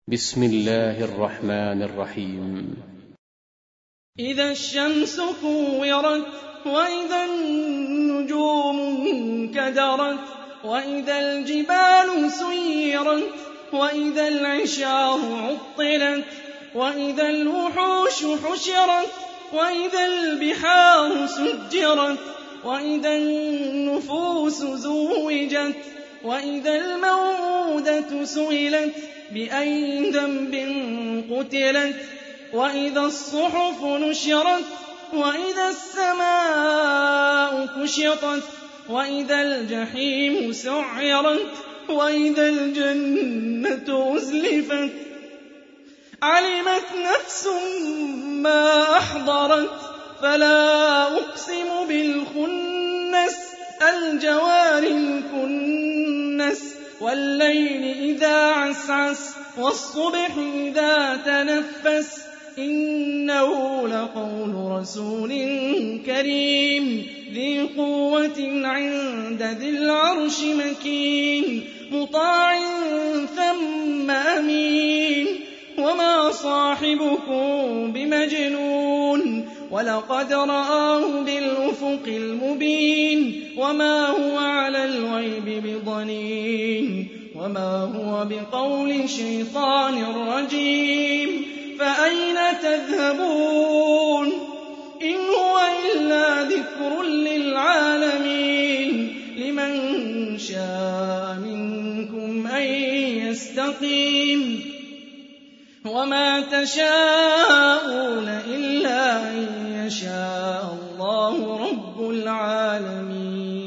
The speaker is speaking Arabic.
بسم الله الرحمن الرحيم. إذا الشمس كورت وإذا النجوم انكدرت وإذا الجبال سيرت وإذا العشار عطلت وإذا الوحوش حشرت وإذا البحار سجرت وإذا النفوس زوجت وإذا الموءودة سئلت بأي ذنب قتلت وإذا الصحف نشرت وإذا السماء كشطت وإذا الجحيم سعرت وإذا الجنة أزلفت علمت نفس ما أحضرت فلا أقسم بالخنس الجوار الكنس والليل إذا عسعس والصبح إذا تنفس إنه لقول رسول كريم ذي قوة عند ذي العرش مكين مطاع ثم أمين وما صاحبكم بمجنون ولقد رآه بالأفق المبين وما هو على الغيب بضنين وما هو بقول شيطان رجيم فأين تذهبون إن هو إلا ذكر للعالمين لمن شاء منكم أن يستقيم وما تشاءون إلا أن يشاء الله رب العالمين.